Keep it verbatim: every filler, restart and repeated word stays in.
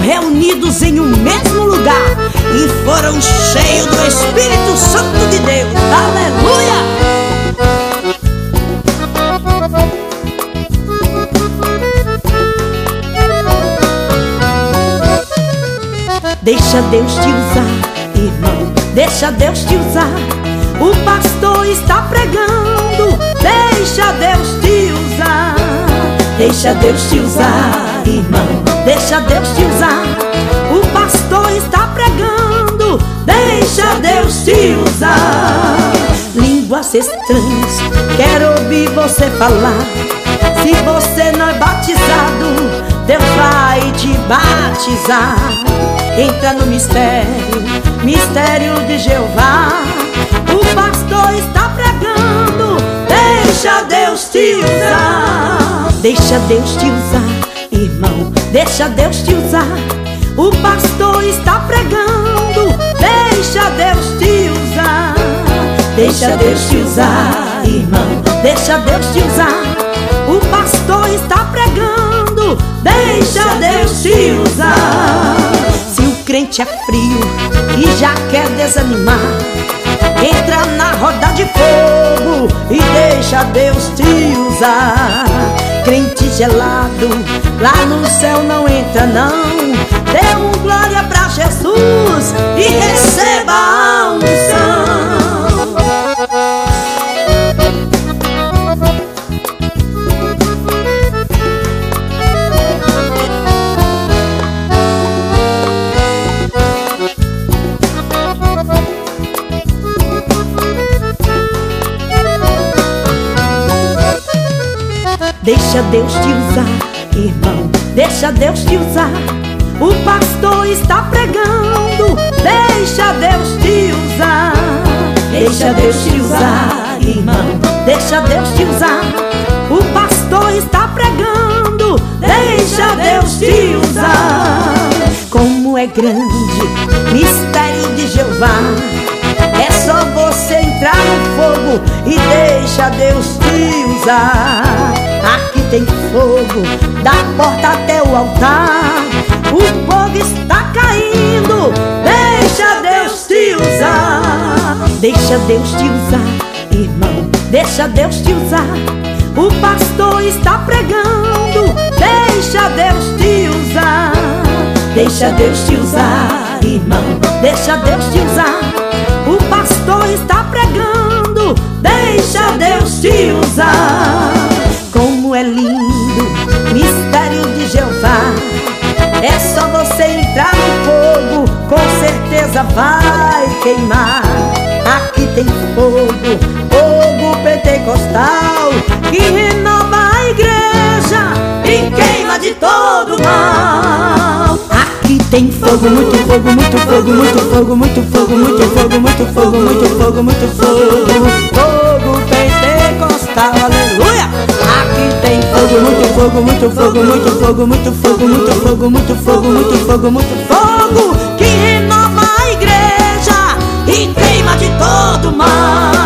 reunidos em um mesmo lugar e foram cheios do Espírito Santo de Deus. Aleluia! Deixa Deus te usar, irmão, deixa Deus te usar. O pastor está pregando, deixa Deus te usar. Deixa Deus te usar, irmão, deixa Deus te usar. O pastor está pregando, deixa Deus te usar. Línguas estranhas, quero ouvir você falar. Se você não é batizado, Deus vai te batizar. Entra no mistério, mistério de Jeová. O pastor está pregando, deixa Deus te usar. Deixa Deus te usar, irmão, deixa Deus te usar. O pastor está pregando, deixa Deus te usar. Deixa Deus te usar, irmão, deixa Deus te usar. O pastor está pregando, deixa Deus te usar. Se o crente é frio e já quer desanimar, entra na roda de fogo e deixa Deus te usar. Crente gelado, lá no céu não entra não. Dê um glória pra Jesus e receba a unção. Deixa Deus te usar, irmão, deixa Deus te usar. O pastor está pregando, deixa Deus te usar. Deixa Deus te usar, irmão, deixa Deus te usar. O pastor está pregando, deixa Deus te usar. Como é grande, mistério de Jeová. É só você entrar no fogo e deixa Deus te usar. Aqui tem fogo, da porta até o altar. O fogo está caindo, deixa Deus te usar. Deixa Deus te usar, irmão, deixa Deus te usar. O pastor está pregando, deixa Deus te usar. Deixa Deus te usar, irmão, deixa Deus te usar. O pastor está pregando, deixa Deus te usar. Como é lindo, mistério de Jeová. É só você entrar no fogo, com certeza vai queimar. Aqui tem fogo, fogo pentecostal, que renova a igreja e queima de todo mal. Aqui tem fogo, muito fogo, muito fogo, muito fogo, muito fogo, muito fogo, muito fogo, muito fogo, muito fogo, fogo pentecostal, aleluia! Aqui tem fogo, muito fogo, muito fogo, muito fogo, muito fogo, muito fogo, muito fogo, muito fogo, muito fogo, que renova a igreja e queima de todo mal.